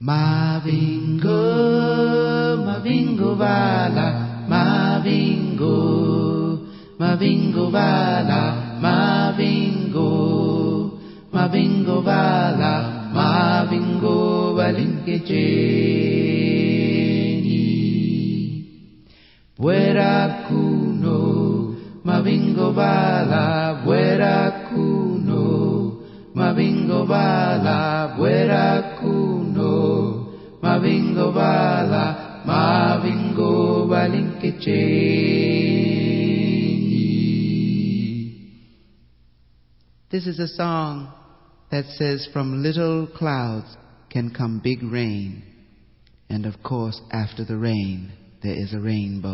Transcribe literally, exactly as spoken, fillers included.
Mavingo, Mavingo Vala, Mavingo, Mavingo Vala, Mavingo, Mavingo Vala, Mavingo Valinkejeni. Buera kuno, Mavingo Vala, Buera kuno, Mavingo Vala, Buera kuno, Mavingo Vala, Mavingo Valinkejeni. This is a song that says from little clouds can come big rain, and of course after the rain there is a rainbow.